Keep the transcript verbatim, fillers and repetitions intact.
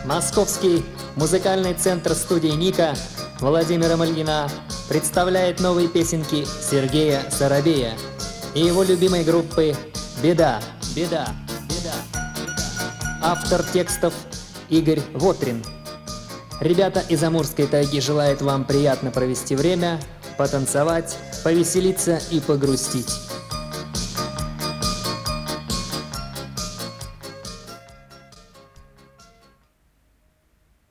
Московский музыкальный центр студии Ника Владимира Ильина представляет новые песенки Сергея Соробея и его любимой группы «Беда, беда, беда». Автор текстов Игорь Вотрин. Ребята из Амурской тайги желают вам приятно провести время, потанцевать, повеселиться и погрустить.